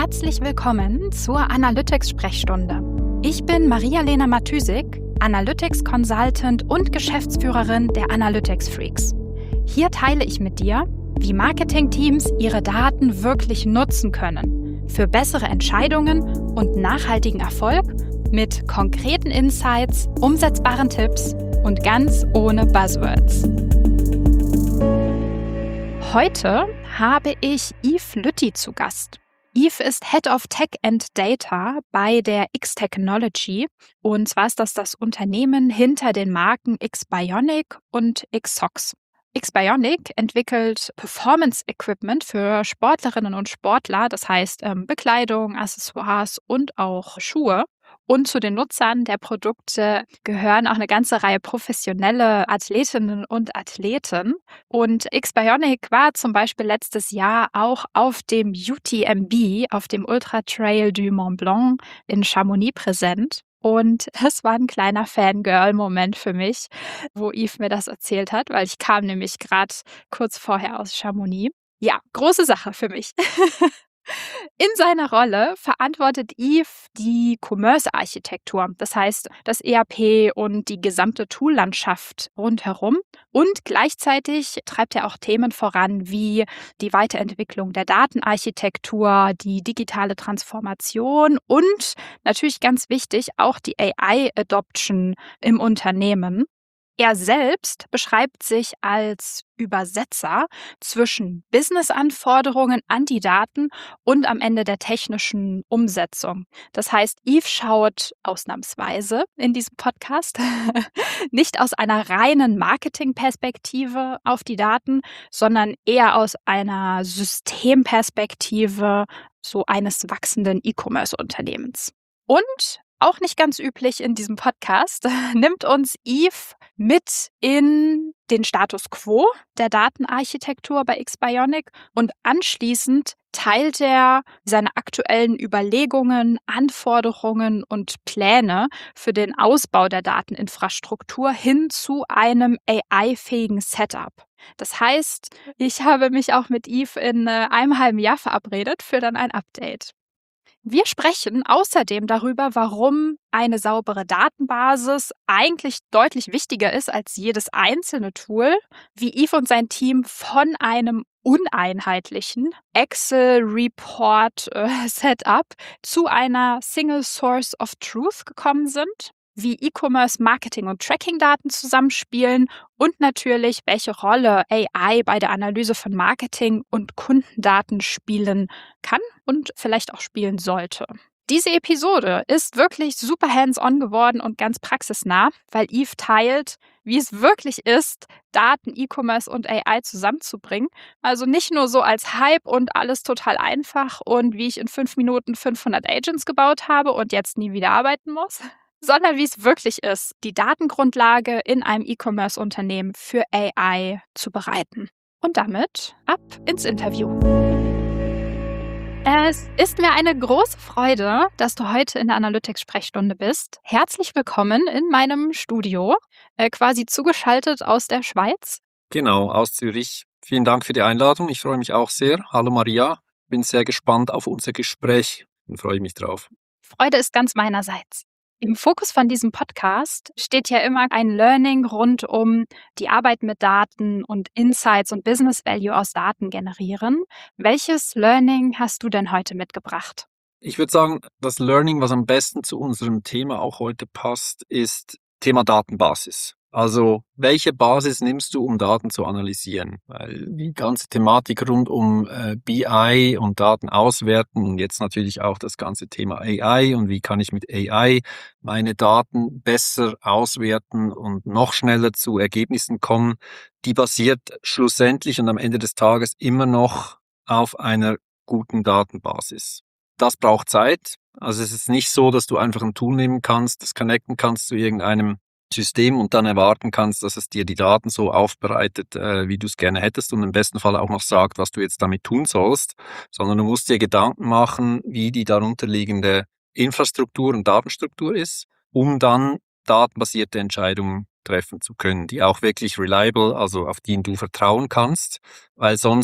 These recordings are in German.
Herzlich willkommen zur Analytics-Sprechstunde. Ich bin Maria-Lena Matysik, Analytics-Consultant und Geschäftsführerin der Analytics Freaks. Hier teile ich mit dir, wie Marketingteams ihre Daten wirklich nutzen können für bessere Entscheidungen und nachhaltigen Erfolg mit konkreten Insights, umsetzbaren Tipps und ganz ohne Buzzwords. Heute habe ich Yves Lütti zu Gast. Yves ist Head of Tech and Data bei der X-Technology und zwar ist das Unternehmen hinter den Marken X-Bionic und X-Sox. X-Bionic entwickelt Performance-Equipment für Sportlerinnen und Sportler, das heißt Bekleidung, Accessoires und auch Schuhe. Und zu den Nutzern der Produkte gehören auch eine ganze Reihe professionelle Athletinnen und Athleten. Und X-Bionic war zum Beispiel letztes Jahr auch auf dem UTMB, auf dem Ultra Trail du Mont Blanc in Chamonix präsent. Und es war ein kleiner Fangirl-Moment für mich, wo Yves mir das erzählt hat, weil ich kam nämlich gerade kurz vorher aus Chamonix. Ja, große Sache für mich. In seiner Rolle verantwortet Yves die Commerce-Architektur, das heißt das ERP und die gesamte Toollandschaft rundherum. Und gleichzeitig treibt er auch Themen voran wie die Weiterentwicklung der Datenarchitektur, die digitale Transformation und natürlich ganz wichtig auch die AI-Adoption im Unternehmen. Er selbst beschreibt sich als Übersetzer zwischen Business-Anforderungen an die Daten und am Ende der technischen Umsetzung. Das heißt, Yves schaut ausnahmsweise in diesem Podcast nicht aus einer reinen Marketing-Perspektive auf die Daten, sondern eher aus einer Systemperspektive so eines wachsenden E-Commerce-Unternehmens. Und auch nicht ganz üblich in diesem Podcast, nimmt uns Yves mit in den Status quo der Datenarchitektur bei X-Bionic und anschließend teilt er seine aktuellen Überlegungen, Anforderungen und Pläne für den Ausbau der Dateninfrastruktur hin zu einem AI-fähigen Setup. Das heißt, ich habe mich auch mit Yves in einem halben Jahr verabredet für dann ein Update. Wir sprechen außerdem darüber, warum eine saubere Datenbasis eigentlich deutlich wichtiger ist als jedes einzelne Tool, wie Yves und sein Team von einem uneinheitlichen Excel-Report-Setup zu einer Single Source of Truth gekommen sind, wie E-Commerce, Marketing und Tracking-Daten zusammenspielen und natürlich, welche Rolle AI bei der Analyse von Marketing und Kundendaten spielen kann und vielleicht auch spielen sollte. Diese Episode ist wirklich super hands-on geworden und ganz praxisnah, weil Yves teilt, wie es wirklich ist, Daten, E-Commerce und AI zusammenzubringen. Also nicht nur so als Hype und alles total einfach und wie ich in 5 Minuten 500 Agents gebaut habe und jetzt nie wieder arbeiten muss, sondern wie es wirklich ist, die Datengrundlage in einem E-Commerce-Unternehmen für AI zu bereiten. Und damit ab ins Interview. Es ist mir eine große Freude, dass du heute in der Analytics-Sprechstunde bist. Herzlich willkommen in meinem Studio, quasi zugeschaltet aus der Schweiz. Genau, aus Zürich. Vielen Dank für die Einladung. Ich freue mich auch sehr. Hallo Maria, bin sehr gespannt auf unser Gespräch und freue mich drauf. Freude ist ganz meinerseits. Im Fokus von diesem Podcast steht ja immer ein Learning rund um die Arbeit mit Daten und Insights und Business Value aus Daten generieren. Welches Learning hast du denn heute mitgebracht? Ich würde sagen, das Learning, was am besten zu unserem Thema auch heute passt, ist Thema Datenbasis. Also, welche Basis nimmst du, um Daten zu analysieren? Weil die ganze Thematik rund um BI und Daten auswerten und jetzt natürlich auch das ganze Thema AI und wie kann ich mit AI meine Daten besser auswerten und noch schneller zu Ergebnissen kommen, die basiert schlussendlich und am Ende des Tages immer noch auf einer guten Datenbasis. Das braucht Zeit. Also es ist nicht so, dass du einfach ein Tool nehmen kannst, das connecten kannst zu irgendeinem System und dann erwarten kannst, dass es dir die Daten so aufbereitet, wie du es gerne hättest und im besten Fall auch noch sagt, was du jetzt damit tun sollst, sondern du musst dir Gedanken machen, wie die darunterliegende Infrastruktur und Datenstruktur ist, um dann datenbasierte Entscheidungen treffen zu können, die auch wirklich reliable, also auf die du vertrauen kannst, weil sonst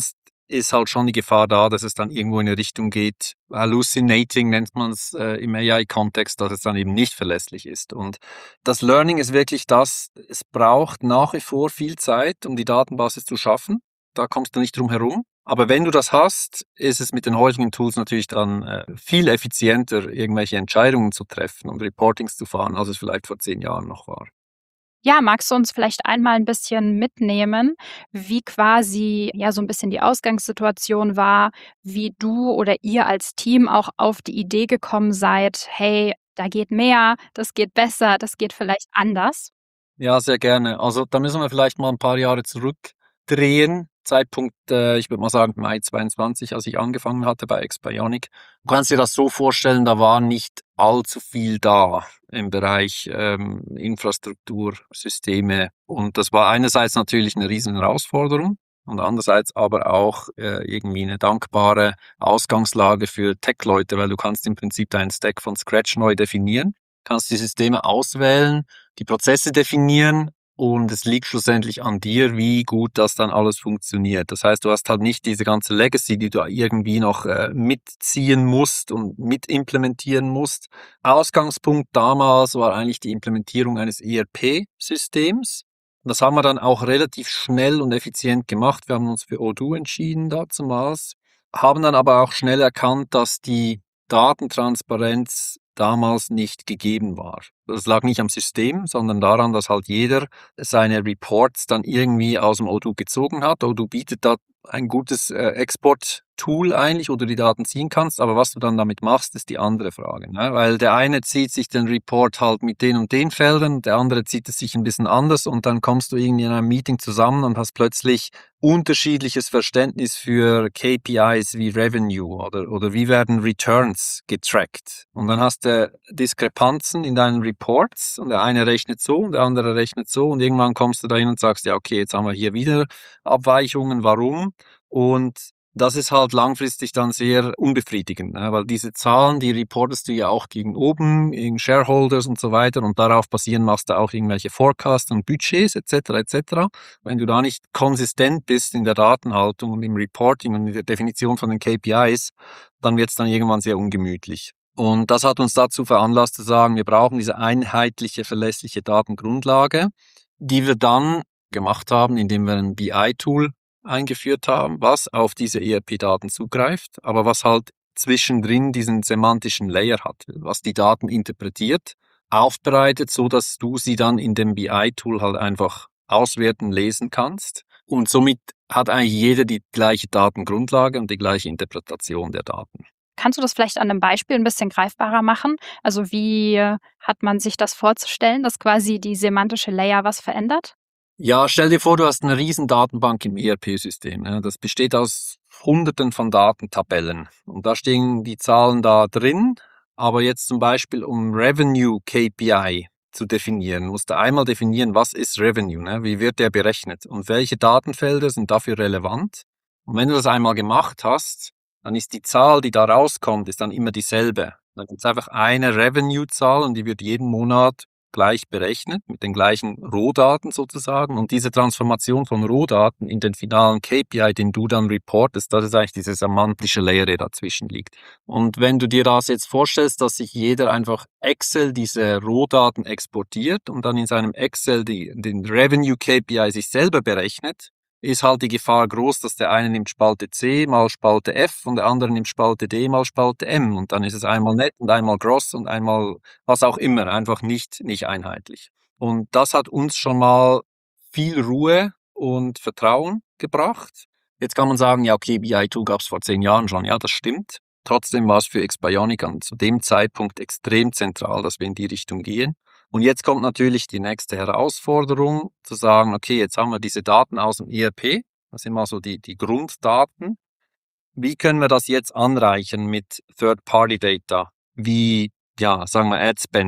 ist halt schon die Gefahr da, dass es dann irgendwo in eine Richtung geht. Hallucinating nennt man es im AI-Kontext, dass es dann eben nicht verlässlich ist. Und das Learning ist wirklich das, es braucht nach wie vor viel Zeit, um die Datenbasis zu schaffen. Da kommst du nicht drum herum. Aber wenn du das hast, ist es mit den heutigen Tools natürlich dann viel effizienter, irgendwelche Entscheidungen zu treffen und Reportings zu fahren, als es vielleicht vor 10 Jahren noch war. Ja, magst du uns vielleicht einmal ein bisschen mitnehmen, wie quasi, ja, so ein bisschen die Ausgangssituation war, wie du oder ihr als Team auch auf die Idee gekommen seid: „Hey, da geht mehr, das geht besser, das geht vielleicht anders?“ Ja, sehr gerne. Also, da müssen wir vielleicht mal ein paar Jahre zurückdrehen. Zeitpunkt, ich würde mal sagen Mai 22, als ich angefangen hatte bei Expionic. Du kannst dir das so vorstellen, da war nicht allzu viel da im Bereich, Infrastruktur, Systeme. Und das war einerseits natürlich eine riesen Herausforderung und andererseits aber auch, irgendwie eine dankbare Ausgangslage für Tech-Leute, weil du kannst im Prinzip deinen Stack von Scratch neu definieren, kannst die Systeme auswählen, die Prozesse definieren und es liegt schlussendlich an dir, wie gut das dann alles funktioniert. Das heißt, du hast halt nicht diese ganze Legacy, die du irgendwie noch mitziehen musst und mit implementieren musst. Ausgangspunkt damals war eigentlich die Implementierung eines ERP-Systems. Das haben wir dann auch relativ schnell und effizient gemacht. Wir haben uns für Odoo entschieden damals, haben dann aber auch schnell erkannt, dass die Datentransparenz damals nicht gegeben war. Das lag nicht am System, sondern daran, dass halt jeder seine Reports dann irgendwie aus dem Odoo gezogen hat. Odoo bietet da ein gutes Export-Tool eigentlich, wo du die Daten ziehen kannst, aber was du dann damit machst, ist die andere Frage. Ne? Weil der eine zieht sich den Report halt mit den und den Feldern, der andere zieht es sich ein bisschen anders und dann kommst du irgendwie in einem Meeting zusammen und hast plötzlich unterschiedliches Verständnis für KPIs wie Revenue oder wie werden Returns getrackt. Und dann hast du Diskrepanzen in deinen Reports und der eine rechnet so und der andere rechnet so und irgendwann kommst du dahin und sagst, ja okay, jetzt haben wir hier wieder Abweichungen, warum? Und das ist halt langfristig dann sehr unbefriedigend, ne? Weil diese Zahlen, die reportest du ja auch gegen oben, gegen Shareholders und so weiter und darauf basieren machst du auch irgendwelche Forecasts und Budgets etc. etc. Wenn du da nicht konsistent bist in der Datenhaltung und im Reporting und in der Definition von den KPIs, dann wird es dann irgendwann sehr ungemütlich. Und das hat uns dazu veranlasst zu sagen, wir brauchen diese einheitliche, verlässliche Datengrundlage, die wir dann gemacht haben, indem wir ein BI-Tool eingeführt haben, was auf diese ERP-Daten zugreift, aber was halt zwischendrin diesen semantischen Layer hat, was die Daten interpretiert, aufbereitet, so dass du sie dann in dem BI-Tool halt einfach auswerten, lesen kannst. Und somit hat eigentlich jeder die gleiche Datengrundlage und die gleiche Interpretation der Daten. Kannst du das vielleicht an einem Beispiel ein bisschen greifbarer machen? Also, wie hat man sich das vorzustellen, dass quasi die semantische Layer was verändert? Ja, stell dir vor, du hast eine riesen Datenbank im ERP-System. Ja. Das besteht aus Hunderten von Datentabellen. Und da stehen die Zahlen da drin. Aber jetzt zum Beispiel, um Revenue KPI zu definieren, musst du einmal definieren, was ist Revenue, ne? Wie wird der berechnet und welche Datenfelder sind dafür relevant. Und wenn du das einmal gemacht hast, dann ist die Zahl, die da rauskommt, ist dann immer dieselbe. Dann gibt es einfach eine Revenue-Zahl und die wird jeden Monat gleich berechnet, mit den gleichen Rohdaten sozusagen. Und diese Transformation von Rohdaten in den finalen KPI, den du dann reportest, das ist eigentlich diese semantische Layer, die dazwischen liegt. Und wenn du dir das jetzt vorstellst, dass sich jeder einfach Excel diese Rohdaten exportiert und dann in seinem Excel den Revenue KPI sich selber berechnet, ist halt die Gefahr groß, dass der eine nimmt Spalte C mal Spalte F und der andere nimmt Spalte D mal Spalte M und dann ist es einmal net und einmal gross und einmal was auch immer, einfach nicht einheitlich. Und das hat uns schon mal viel Ruhe und Vertrauen gebracht. Jetzt kann man sagen, ja okay, BI2 gab es vor 10 Jahren schon, ja das stimmt. Trotzdem war es für Expionic zu dem Zeitpunkt extrem zentral, dass wir in die Richtung gehen. Und jetzt kommt natürlich die nächste Herausforderung, zu sagen, okay, jetzt haben wir diese Daten aus dem ERP, das sind mal so die Grunddaten. Wie können wir das jetzt anreichern mit Third-Party-Data, wie, ja, sagen wir AdSpend,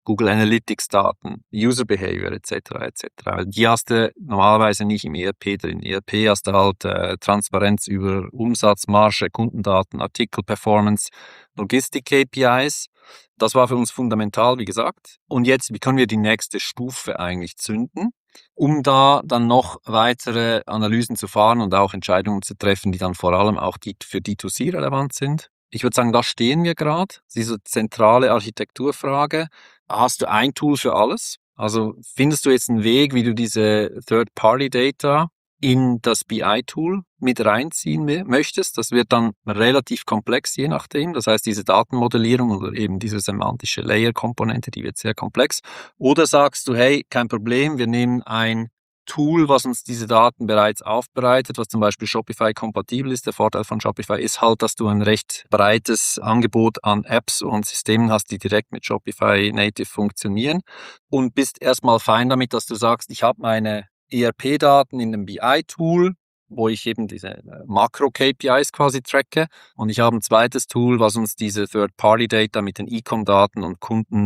Google Analytics Daten, User Behavior etc. etc. Die hast du normalerweise nicht im ERP drin. ERP hast du halt Transparenz über Umsatz, Marge, Kundendaten, Artikel, Performance, Logistik KPIs. Das war für uns fundamental, wie gesagt. Und jetzt, wie können wir die nächste Stufe eigentlich zünden, um da dann noch weitere Analysen zu fahren und auch Entscheidungen zu treffen, die dann vor allem auch für D2C relevant sind? Ich würde sagen, da stehen wir gerade. Diese zentrale Architekturfrage. Hast du ein Tool für alles? Also findest du jetzt einen Weg, wie du diese Third-Party-Data in das BI-Tool mit reinziehen möchtest? Das wird dann relativ komplex, je nachdem. Das heißt, diese Datenmodellierung oder eben diese semantische Layer-Komponente, die wird sehr komplex. Oder sagst du, hey, kein Problem, wir nehmen ein Tool, was uns diese Daten bereits aufbereitet, was zum Beispiel Shopify-kompatibel ist. Der Vorteil von Shopify ist halt, dass du ein recht breites Angebot an Apps und Systemen hast, die direkt mit Shopify Native funktionieren und bist erstmal fein damit, dass du sagst, ich habe meine ERP-Daten in einem BI-Tool, wo ich eben diese Makro-KPIs quasi tracke. Und ich habe ein zweites Tool, was uns diese Third-Party-Data mit den E-Com-Daten und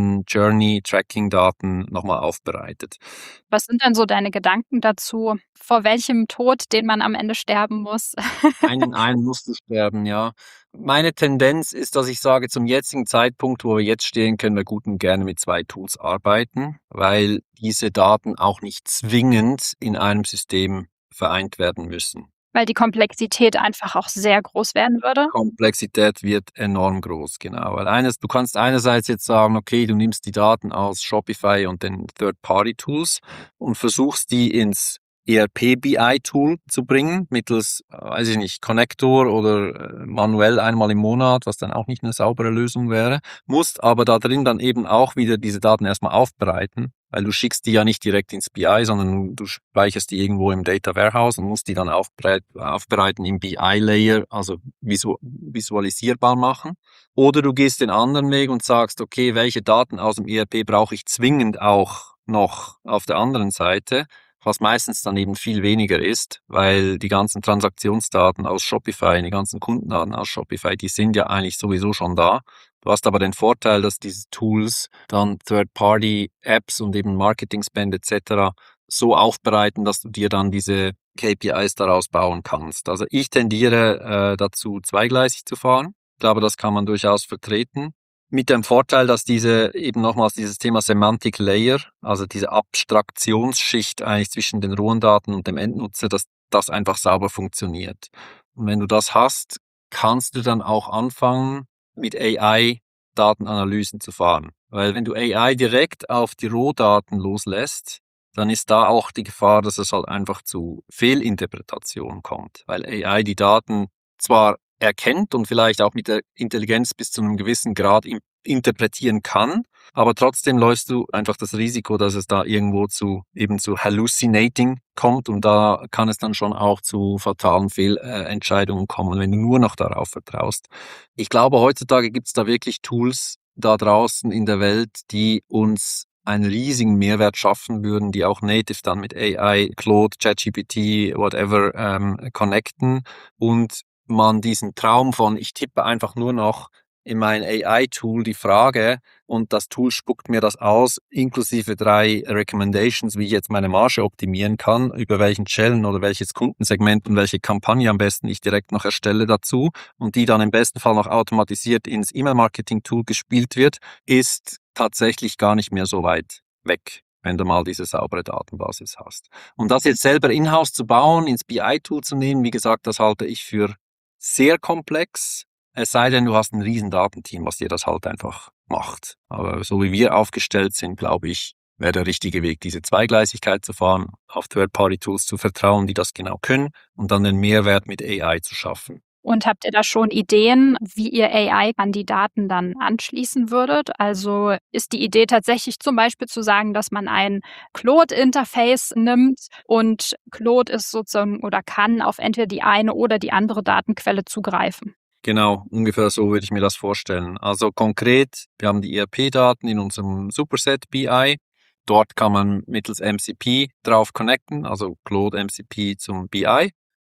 Kunden-Journey-Tracking-Daten nochmal aufbereitet. Was sind denn so deine Gedanken dazu? Vor welchem Tod, den man am Ende sterben muss? Einen musst du sterben, ja. Meine Tendenz ist, dass ich sage, zum jetzigen Zeitpunkt, wo wir jetzt stehen, können wir gut und gerne mit 2 Tools arbeiten, weil diese Daten auch nicht zwingend in einem System vereint werden müssen. Weil die Komplexität einfach auch sehr groß werden würde? Komplexität wird enorm groß, genau. Weil du kannst einerseits jetzt sagen, okay, du nimmst die Daten aus Shopify und den Third-Party-Tools und versuchst die ins ERP-BI-Tool zu bringen, mittels, weiß ich nicht, Connector oder manuell einmal im Monat, was dann auch nicht eine saubere Lösung wäre, musst aber da drin dann eben auch wieder diese Daten erstmal aufbereiten, weil du schickst die ja nicht direkt ins BI, sondern du speicherst die irgendwo im Data Warehouse und musst die dann aufbereiten im BI-Layer, also visualisierbar machen. Oder du gehst den anderen Weg und sagst, okay, welche Daten aus dem ERP brauche ich zwingend auch noch auf der anderen Seite, was meistens dann eben viel weniger ist, weil die ganzen Transaktionsdaten aus Shopify, die ganzen Kundendaten aus Shopify, die sind ja eigentlich sowieso schon da. Du hast aber den Vorteil, dass diese Tools dann Third-Party-Apps und eben Marketing-Spend etc. so aufbereiten, dass du dir dann diese KPIs daraus bauen kannst. Also ich tendiere dazu, zweigleisig zu fahren. Ich glaube, das kann man durchaus vertreten. Mit dem Vorteil, dass eben nochmals dieses Thema Semantic Layer, also diese Abstraktionsschicht eigentlich zwischen den rohen Daten und dem Endnutzer, dass das einfach sauber funktioniert. Und wenn du das hast, kannst du dann auch anfangen, mit AI Datenanalysen zu fahren. Weil wenn du AI direkt auf die Rohdaten loslässt, dann ist da auch die Gefahr, dass es halt einfach zu Fehlinterpretationen kommt. Weil AI die Daten zwar erkennt und vielleicht auch mit der Intelligenz bis zu einem gewissen Grad interpretieren kann, aber trotzdem läufst du einfach das Risiko, dass es da irgendwo zu Hallucinating kommt und da kann es dann schon auch zu fatalen Fehlentscheidungen kommen, wenn du nur noch darauf vertraust. Ich glaube, heutzutage gibt es da wirklich Tools da draußen in der Welt, die uns einen riesigen Mehrwert schaffen würden, die auch native dann mit AI, Claude, ChatGPT, whatever connecten und man diesen Traum von, ich tippe einfach nur noch in mein AI-Tool die Frage und das Tool spuckt mir das aus, inklusive 3 Recommendations, wie ich jetzt meine Marge optimieren kann, über welchen Channel oder welches Kundensegment und welche Kampagne am besten ich direkt noch erstelle dazu und die dann im besten Fall noch automatisiert ins E-Mail-Marketing-Tool gespielt wird, ist tatsächlich gar nicht mehr so weit weg, wenn du mal diese saubere Datenbasis hast. Und das jetzt selber in-house zu bauen, ins BI-Tool zu nehmen, wie gesagt, das halte ich für sehr komplex, es sei denn, du hast ein riesen Datenteam, was dir das halt einfach macht. Aber so wie wir aufgestellt sind, glaube ich, wäre der richtige Weg, diese Zweigleisigkeit zu fahren, auf Third-Party-Tools zu vertrauen, die das genau können und dann den Mehrwert mit AI zu schaffen. Und habt ihr da schon Ideen, wie ihr AI an die Daten dann anschließen würdet? Also ist die Idee tatsächlich zum Beispiel zu sagen, dass man ein Claude-Interface nimmt und Claude ist sozusagen oder kann auf entweder die eine oder die andere Datenquelle zugreifen? Genau, ungefähr so würde ich mir das vorstellen. Also konkret, wir haben die ERP-Daten in unserem Superset BI. Dort kann man mittels MCP drauf connecten, also Claude MCP zum BI.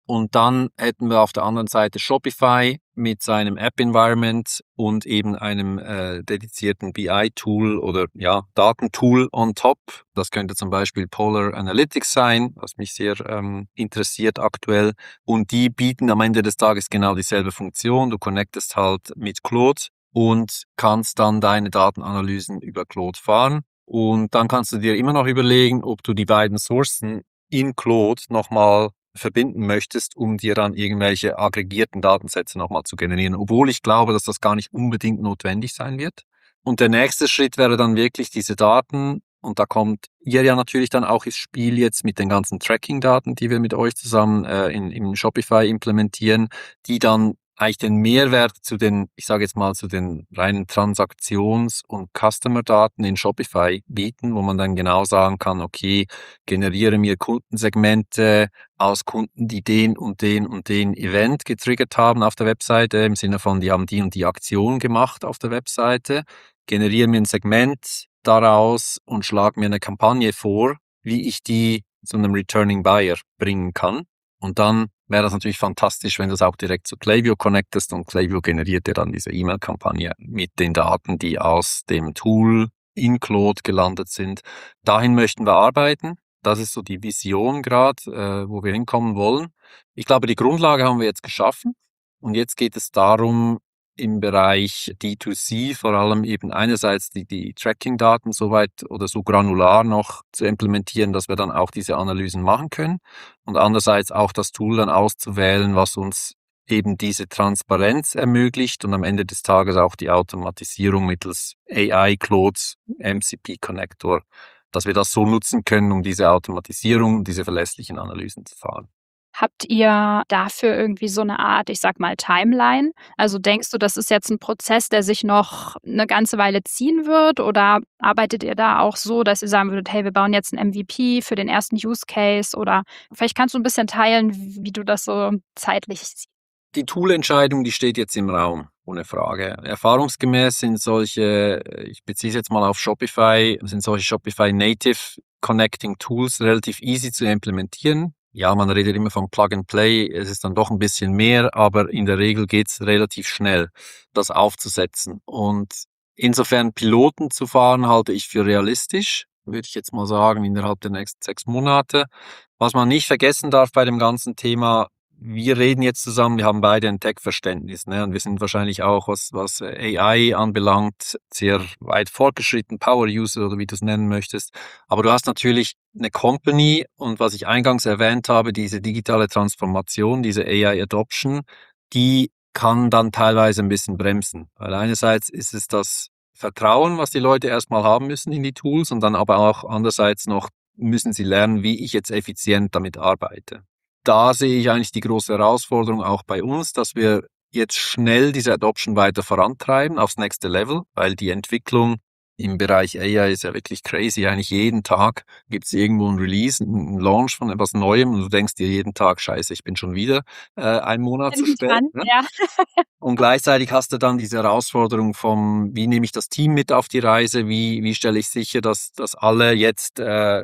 Und dann hätten wir auf der anderen Seite Shopify mit seinem App-Environment und eben einem dedizierten BI-Tool oder ja, Datentool on top. Das könnte zum Beispiel Polar Analytics sein, was mich sehr interessiert aktuell. Und die bieten am Ende des Tages genau dieselbe Funktion. Du connectest halt mit Claude und kannst dann deine Datenanalysen über Claude fahren. Und dann kannst du dir immer noch überlegen, ob du die beiden Sourcen in Claude nochmal verbinden möchtest, um dir dann irgendwelche aggregierten Datensätze nochmal zu generieren, obwohl ich glaube, dass das gar nicht unbedingt notwendig sein wird. Und der nächste Schritt wäre dann wirklich diese Daten, und da kommt ihr ja natürlich dann auch ins Spiel jetzt mit den ganzen Tracking-Daten, die wir mit euch zusammen in Shopify implementieren, die dann eigentlich den Mehrwert zu den, ich sage jetzt mal, zu den reinen Transaktions- und Customer-Daten in Shopify bieten, wo man dann genau sagen kann, okay, generiere mir Kundensegmente aus Kunden, die den und den und den Event getriggert haben auf der Webseite, im Sinne von, die haben die und die Aktion gemacht auf der Webseite, generiere mir ein Segment daraus und schlag mir eine Kampagne vor, wie ich die zu einem Returning Buyer bringen kann. Und dann wäre das natürlich fantastisch, wenn du es auch direkt zu Klaviyo connectest und Klaviyo generiert dir dann diese E-Mail-Kampagne mit den Daten, die aus dem Tool in Claude gelandet sind. Dahin möchten wir arbeiten. Das ist so die Vision gerade, wo wir hinkommen wollen. Ich glaube, die Grundlage haben wir jetzt geschaffen. Und jetzt geht es darum, im Bereich D2C vor allem eben einerseits die Tracking-Daten so weit oder so granular noch zu implementieren, dass wir dann auch diese Analysen machen können und andererseits auch das Tool dann auszuwählen, was uns eben diese Transparenz ermöglicht und am Ende des Tages auch die Automatisierung mittels AI Claude MCP Connector, dass wir das so nutzen können, um diese Automatisierung, diese verlässlichen Analysen zu fahren. Habt ihr dafür irgendwie so eine Art, ich sag mal, Timeline? Also denkst du, das ist jetzt ein Prozess, der sich noch eine ganze Weile ziehen wird? Oder arbeitet ihr da auch so, dass ihr sagen würdet, hey, wir bauen jetzt ein MVP für den ersten Use Case? Oder vielleicht kannst du ein bisschen teilen, wie du das so zeitlich siehst. Die Toolentscheidung, die steht jetzt im Raum, ohne Frage. Erfahrungsgemäß sind solche, ich beziehe es jetzt mal auf Shopify, sind solche Shopify Native Connecting Tools relativ easy zu implementieren. Ja, man redet immer von Plug and Play, es ist dann doch ein bisschen mehr, aber in der Regel geht's relativ schnell, das aufzusetzen. Und insofern Piloten zu fahren, halte ich für realistisch, würde ich jetzt mal sagen, innerhalb der nächsten 6 Monate. Was man nicht vergessen darf bei dem ganzen Thema, wir reden jetzt zusammen, wir haben beide ein Tech-Verständnis, ne? Und wir sind wahrscheinlich auch, was AI anbelangt, sehr weit fortgeschritten, Power-User oder wie du es nennen möchtest. Aber du hast natürlich eine Company und was ich eingangs erwähnt habe, diese digitale Transformation, diese AI-Adoption, die kann dann teilweise ein bisschen bremsen. Weil einerseits ist es das Vertrauen, was die Leute erstmal haben müssen in die Tools und dann aber auch andererseits noch müssen sie lernen, wie ich jetzt effizient damit arbeite. Da sehe ich eigentlich die große Herausforderung auch bei uns, dass wir jetzt schnell diese Adoption weiter vorantreiben aufs nächste Level, weil die Entwicklung im Bereich AI ist ja wirklich crazy. Eigentlich jeden Tag gibt es irgendwo ein Release, ein Launch von etwas Neuem und du denkst dir jeden Tag, scheiße, ich bin schon wieder einen Monat zu Bin ich spät. dran? Ne? Ja. Und gleichzeitig hast du dann diese Herausforderung vom, wie nehme ich das Team mit auf die Reise, wie stelle ich sicher, dass alle jetzt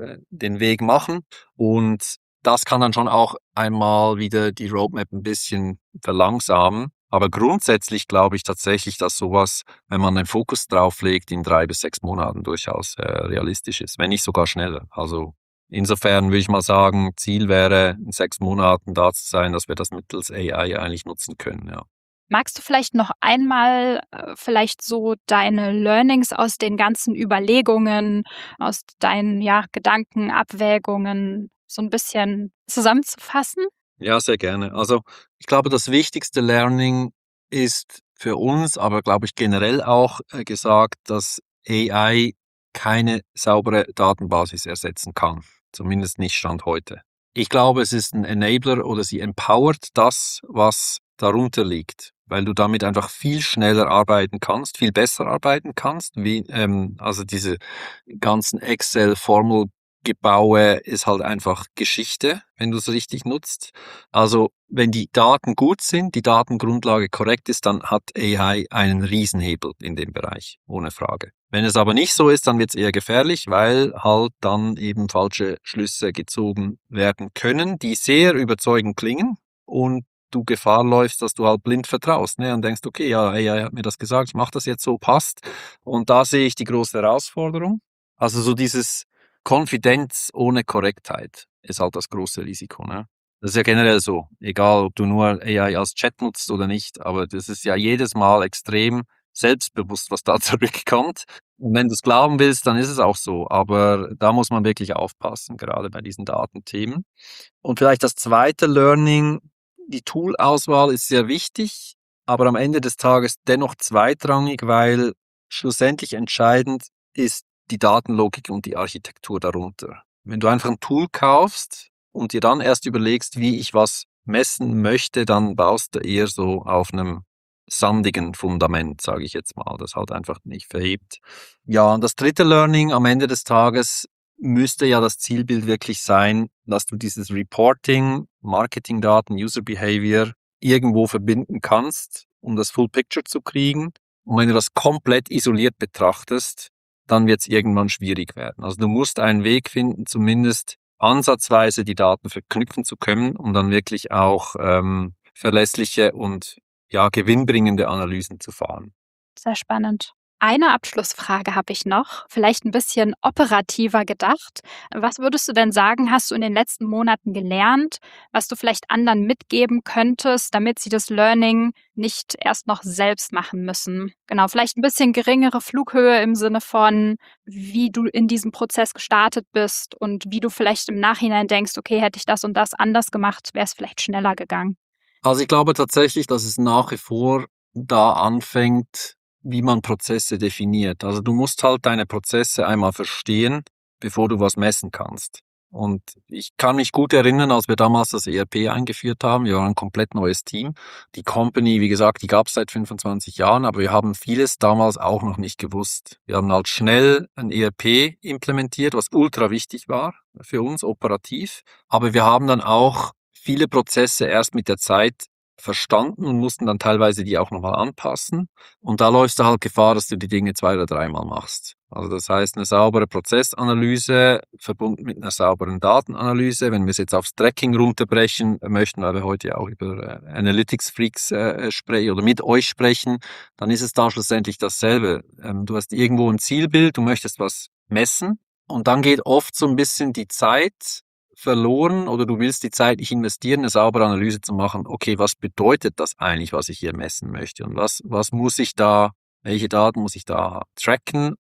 den Weg machen. Und das kann dann schon auch einmal wieder die Roadmap ein bisschen verlangsamen. Aber grundsätzlich glaube ich tatsächlich, dass sowas, wenn man den Fokus drauf legt, in 3 bis 6 Monaten durchaus realistisch ist, wenn nicht sogar schneller. Also insofern würde ich mal sagen, Ziel wäre, in 6 Monaten da zu sein, dass wir das mittels AI eigentlich nutzen können, ja. Magst du vielleicht noch einmal vielleicht so deine Learnings aus den ganzen Überlegungen, aus deinen Gedanken, Abwägungen so ein bisschen zusammenzufassen? Ja, sehr gerne. Also ich glaube, das wichtigste Learning ist für uns, aber glaube ich generell auch gesagt, dass AI keine saubere Datenbasis ersetzen kann. Zumindest nicht Stand heute. Ich glaube, es ist ein Enabler oder sie empowert das, was darunter liegt, weil du damit einfach viel schneller arbeiten kannst, viel besser arbeiten kannst. Also diese ganzen Excel-Formelgebaue ist halt einfach Geschichte, wenn du es richtig nutzt. Also wenn die Daten gut sind, die Datengrundlage korrekt ist, dann hat AI einen Riesenhebel in dem Bereich, ohne Frage. Wenn es aber nicht so ist, dann wird es eher gefährlich, weil halt dann eben falsche Schlüsse gezogen werden können, die sehr überzeugend klingen. und du Gefahr läufst, dass du halt blind vertraust, ne? Und denkst, okay, ja, AI hat mir das gesagt, ich mache das jetzt so, passt. Und da sehe ich die große Herausforderung. Also so dieses Konfidenz ohne Korrektheit ist halt das große Risiko, ne? Das ist ja generell so, egal ob du nur AI als Chat nutzt oder nicht, aber das ist ja jedes Mal extrem selbstbewusst, was da zurückkommt. Und wenn du es glauben willst, dann ist es auch so. Aber da muss man wirklich aufpassen, gerade bei diesen Datenthemen. Und vielleicht das zweite Learning, die Toolauswahl ist sehr wichtig, aber am Ende des Tages dennoch zweitrangig, weil schlussendlich entscheidend ist die Datenlogik und die Architektur darunter. Wenn du einfach ein Tool kaufst und dir dann erst überlegst, wie ich was messen möchte, dann baust du eher so auf einem sandigen Fundament, sage ich jetzt mal, das halt einfach nicht verhebt. Ja, und das dritte Learning am Ende des Tages müsste ja das Zielbild wirklich sein, dass du dieses Reporting, Marketingdaten, User Behavior irgendwo verbinden kannst, um das Full Picture zu kriegen. Und wenn du das komplett isoliert betrachtest, dann wird es irgendwann schwierig werden. Also du musst einen Weg finden, zumindest ansatzweise die Daten verknüpfen zu können, um dann wirklich auch verlässliche und ja, gewinnbringende Analysen zu fahren. Sehr spannend. Eine Abschlussfrage habe ich noch, vielleicht ein bisschen operativer gedacht. Was würdest du denn sagen, hast du in den letzten Monaten gelernt, was du vielleicht anderen mitgeben könntest, damit sie das Learning nicht erst noch selbst machen müssen? Genau, vielleicht ein bisschen geringere Flughöhe im Sinne von, wie du in diesem Prozess gestartet bist und wie du vielleicht im Nachhinein denkst: „Okay, hätte ich das und das anders gemacht, wäre es vielleicht schneller gegangen.“ Also ich glaube tatsächlich, dass es nach wie vor da anfängt, wie man Prozesse definiert. Also du musst halt deine Prozesse einmal verstehen, bevor du was messen kannst. Und ich kann mich gut erinnern, als wir damals das ERP eingeführt haben, wir waren ein komplett neues Team. Die Company, wie gesagt, die gab es seit 25 Jahren, aber wir haben vieles damals auch noch nicht gewusst. Wir haben halt schnell ein ERP implementiert, was ultra wichtig war für uns operativ. Aber wir haben dann auch viele Prozesse erst mit der Zeit verstanden und mussten dann teilweise die auch nochmal anpassen. Und da läufst du halt Gefahr, dass du die Dinge 2 oder dreimal machst. Also das heißt, eine saubere Prozessanalyse verbunden mit einer sauberen Datenanalyse. Wenn wir es jetzt aufs Tracking runterbrechen möchten, weil wir heute ja auch über Analytics Freaks sprechen oder mit euch sprechen, dann ist es da schlussendlich dasselbe. Du hast irgendwo ein Zielbild, du möchtest was messen und dann geht oft so ein bisschen die Zeit verloren oder du willst die Zeit nicht investieren, eine saubere Analyse zu machen. Okay, was bedeutet das eigentlich, was ich hier messen möchte? Und was muss ich da, welche Daten muss ich da tracken,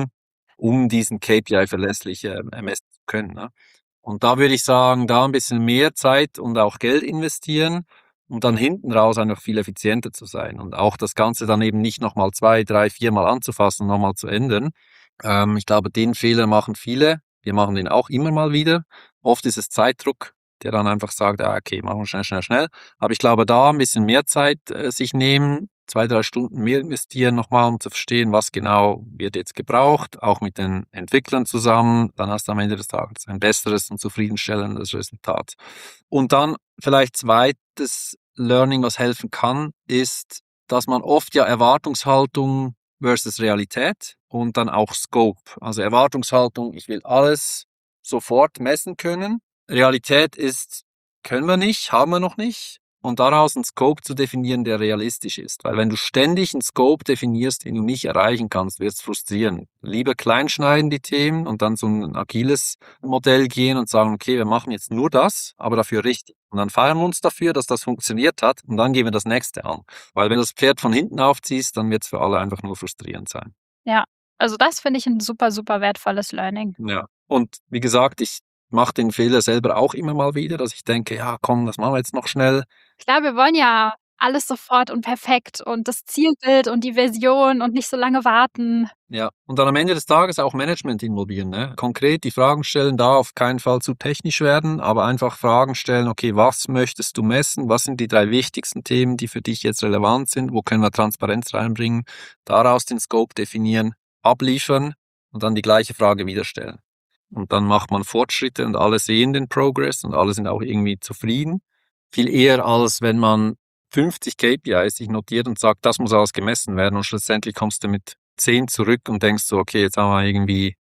um diesen KPI verlässlich messen zu können, ne? Und da würde ich sagen, da ein bisschen mehr Zeit und auch Geld investieren, um dann hinten raus einfach viel effizienter zu sein und auch das Ganze dann eben nicht nochmal 2, 3, 4 Mal anzufassen und nochmal zu ändern. Ich glaube, den Fehler machen viele. Wir machen den auch immer mal wieder. Oft ist es Zeitdruck, der dann einfach sagt, ah, okay, machen wir schnell, schnell, schnell. Aber ich glaube, da ein bisschen mehr Zeit sich nehmen, 2, 3 Stunden mehr investieren nochmal, um zu verstehen, was genau wird jetzt gebraucht, auch mit den Entwicklern zusammen. Dann hast du am Ende des Tages ein besseres und zufriedenstellendes Resultat. Und dann vielleicht zweites Learning, was helfen kann, ist, dass man oft ja Erwartungshaltung versus Realität und dann auch Scope. Also Erwartungshaltung, ich will alles sofort messen können. Realität ist, können wir nicht, haben wir noch nicht. Und daraus einen Scope zu definieren, der realistisch ist. Weil wenn du ständig einen Scope definierst, den du nicht erreichen kannst, wird es frustrieren. Lieber kleinschneiden die Themen und dann so ein agiles Modell gehen und sagen, okay, wir machen jetzt nur das, aber dafür richtig. Und dann feiern wir uns dafür, dass das funktioniert hat und dann gehen wir das nächste an. Weil wenn du das Pferd von hinten aufziehst, dann wird es für alle einfach nur frustrierend sein. Ja, also das finde ich ein super, super wertvolles Learning. Ja. Und wie gesagt, ich mache den Fehler selber auch immer mal wieder, dass ich denke, ja komm, das machen wir jetzt noch schnell. Klar, wir wollen ja alles sofort und perfekt und das Zielbild und die Version und nicht so lange warten. Ja, und dann am Ende des Tages auch Management involvieren, ne? Konkret die Fragen stellen, da auf keinen Fall zu technisch werden, aber einfach Fragen stellen, okay, was möchtest du messen? Was sind die 3 wichtigsten Themen, die für dich jetzt relevant sind? Wo können wir Transparenz reinbringen? Daraus den Scope definieren, abliefern und dann die gleiche Frage wieder stellen. Und dann macht man Fortschritte und alle sehen den Progress und alle sind auch irgendwie zufrieden. Viel eher als wenn man 50 KPIs sich notiert und sagt, das muss alles gemessen werden und schlussendlich kommst du mit 10 zurück und denkst so, okay, jetzt haben wir irgendwie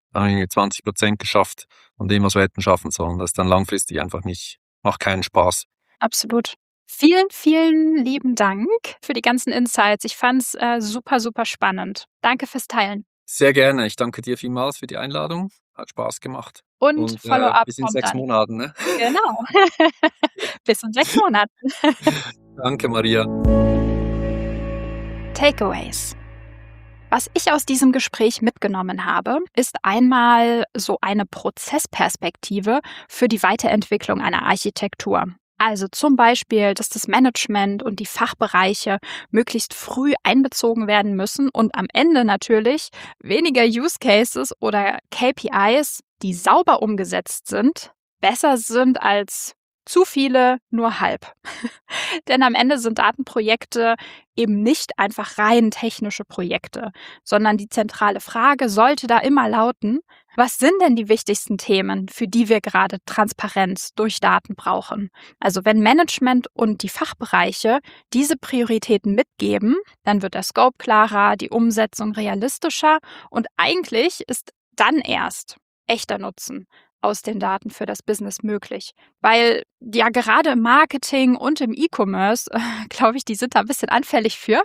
20% geschafft von dem, was wir hätten schaffen sollen. Das ist dann langfristig einfach nicht, macht keinen Spaß. Absolut. Vielen, vielen lieben Dank für die ganzen Insights. Ich fand's super, super spannend. Danke fürs Teilen. Sehr gerne. Ich danke dir vielmals für die Einladung. Hat Spaß gemacht. Und Und Follow-up bis in kommt 6 dann. Monaten, ne? Genau. Bis in 6 Monaten. Danke, Maria. Takeaways. Was ich aus diesem Gespräch mitgenommen habe, ist einmal so eine Prozessperspektive für die Weiterentwicklung einer Architektur. Also zum Beispiel, dass das Management und die Fachbereiche möglichst früh einbezogen werden müssen und am Ende natürlich weniger Use Cases oder KPIs, die sauber umgesetzt sind, besser sind als zu viele nur halb. Denn am Ende sind Datenprojekte eben nicht einfach rein technische Projekte, sondern die zentrale Frage sollte da immer lauten, was sind denn die wichtigsten Themen, für die wir gerade Transparenz durch Daten brauchen? Also wenn Management und die Fachbereiche diese Prioritäten mitgeben, dann wird der Scope klarer, die Umsetzung realistischer und eigentlich ist dann erst echter Nutzen aus den Daten für das Business möglich. Weil ja gerade im Marketing und im E-Commerce, glaube ich, die sind da ein bisschen anfällig für,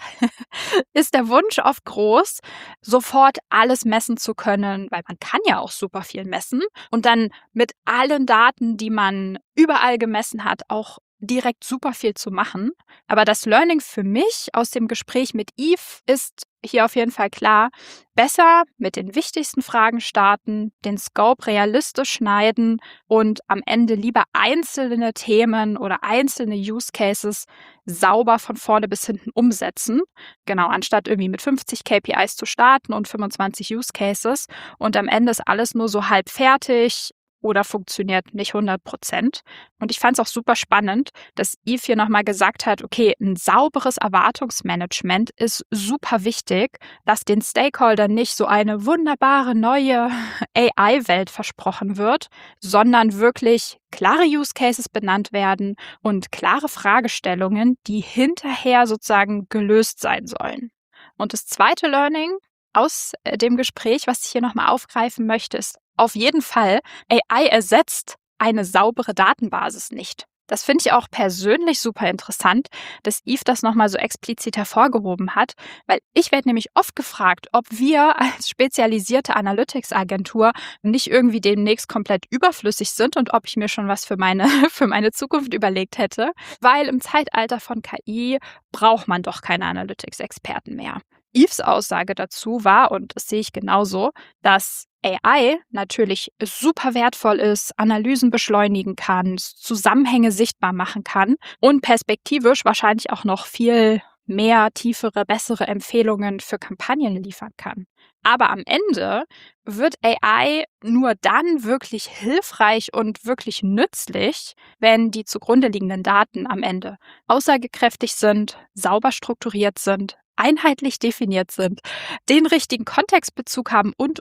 ist der Wunsch oft groß, sofort alles messen zu können, weil man kann ja auch super viel messen und dann mit allen Daten, die man überall gemessen hat, auch direkt super viel zu machen. Aber das Learning für mich aus dem Gespräch mit Yves ist hier auf jeden Fall klar, besser mit den wichtigsten Fragen starten, den Scope realistisch schneiden und am Ende lieber einzelne Themen oder einzelne Use Cases sauber von vorne bis hinten umsetzen. Genau, anstatt irgendwie mit 50 KPIs zu starten und 25 Use Cases und am Ende ist alles nur so halb fertig oder funktioniert nicht 100%. Und ich fand es auch super spannend, dass Yves hier nochmal gesagt hat, okay, ein sauberes Erwartungsmanagement ist super wichtig, dass den Stakeholdern nicht so eine wunderbare neue AI-Welt versprochen wird, sondern wirklich klare Use Cases benannt werden und klare Fragestellungen, die hinterher sozusagen gelöst sein sollen. Und das zweite Learning aus dem Gespräch, was ich hier nochmal aufgreifen möchte, ist auf jeden Fall, AI ersetzt eine saubere Datenbasis nicht. Das finde ich auch persönlich super interessant, dass Yves das nochmal so explizit hervorgehoben hat, weil ich werde nämlich oft gefragt, ob wir als spezialisierte Analytics-Agentur nicht irgendwie demnächst komplett überflüssig sind und ob ich mir schon was für meine Zukunft überlegt hätte, weil im Zeitalter von KI braucht man doch keine Analytics-Experten mehr. Yves Aussage dazu war, und das sehe ich genauso, dass AI natürlich super wertvoll ist, Analysen beschleunigen kann, Zusammenhänge sichtbar machen kann und perspektivisch wahrscheinlich auch noch viel mehr, tiefere, bessere Empfehlungen für Kampagnen liefern kann. Aber am Ende wird AI nur dann wirklich hilfreich und wirklich nützlich, wenn die zugrunde liegenden Daten am Ende aussagekräftig sind, sauber strukturiert sind, einheitlich definiert sind, den richtigen Kontextbezug haben und.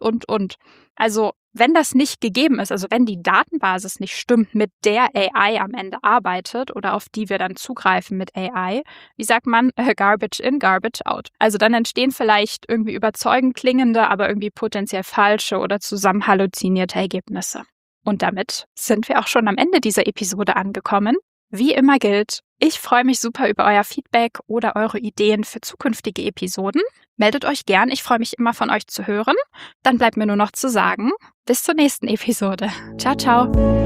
Also wenn das nicht gegeben ist, also wenn die Datenbasis nicht stimmt, mit der AI am Ende arbeitet oder auf die wir dann zugreifen mit AI, wie sagt man, garbage in, garbage out. Also dann entstehen vielleicht irgendwie überzeugend klingende, aber irgendwie potenziell falsche oder zusammen halluzinierte Ergebnisse. Und damit sind wir auch schon am Ende dieser Episode angekommen. Wie immer gilt, ich freue mich super über euer Feedback oder eure Ideen für zukünftige Episoden. Meldet euch gern, ich freue mich immer von euch zu hören. Dann bleibt mir nur noch zu sagen, bis zur nächsten Episode. Ciao, ciao.